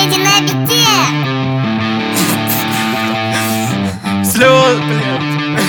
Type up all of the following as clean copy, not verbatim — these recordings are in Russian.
Кстати, на бите. Слез, блядь.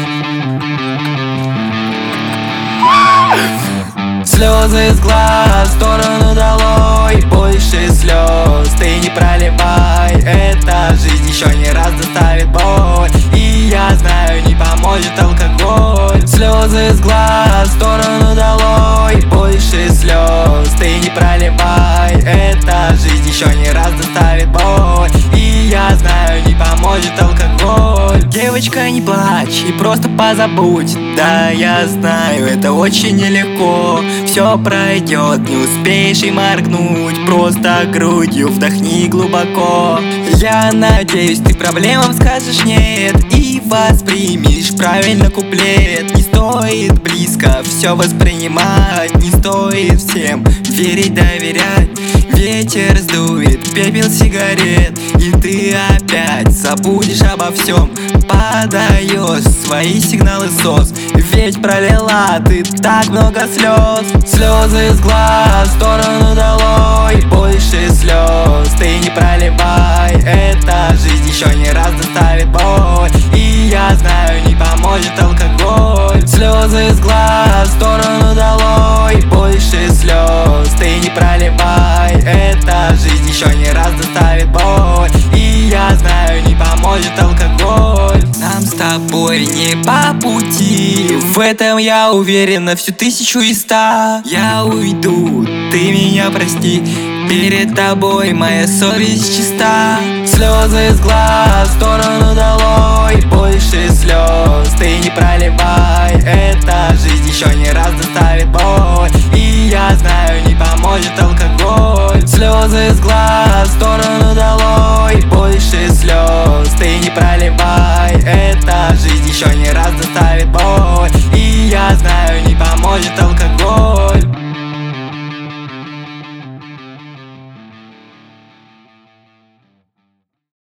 Слезы из глаз в сторону долой. Больше слез ты не проливай. Эта жизнь еще не раз доставит боль. И я знаю, не поможет алкоголь. Слезы из глаз в сторону долой. Больше слез ты не проливай. Эта жизнь еще не раз доставит боль. И я знаю, не поможет алкоголь. Девочка, не плачь и просто позабудь. Да, я знаю, это очень нелегко. Все пройдет, не успеешь и моргнуть. Просто грудью вдохни глубоко. Я надеюсь, ты проблемам скажешь нет и воспримешь правильно куплет. Не стоит близко все воспринимать, не стоит всем верить, доверять. Ветер сдует пепел сигарет, и ты опять забудешь обо всем. Подаешь свои сигналы СОС, ведь пролила ты так много слез. Слезы из глаз в сторону долой. Больше слез ты не проливай. Эта жизнь еще не раз доставит боль. И я знаю, не поможет алкоголь. Слезы из глаз в сторону долой. Больше слез ты не проливай. Эта жизнь еще не раз доставит боль. И я знаю, не поможет алкоголь. Нам с тобой не по пути, в этом я уверен на всю 1100. Я уйду, ты меня прости, перед тобой моя совесть чиста. Слезы из глаз в сторону долой. Больше слез ты не проливай. Эта жизнь еще не раз доставит боль. И я знаю, не поможет алкоголь. Слезы из глаз в сторону долой. Больше слез